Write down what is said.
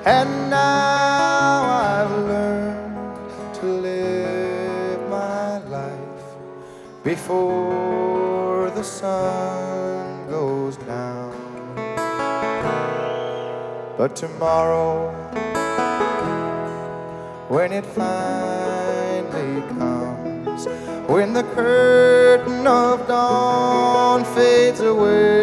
And now I've learned to live my life before the sun goes down. But tomorrow, when it finally comes, when the curtain of dawn fades away,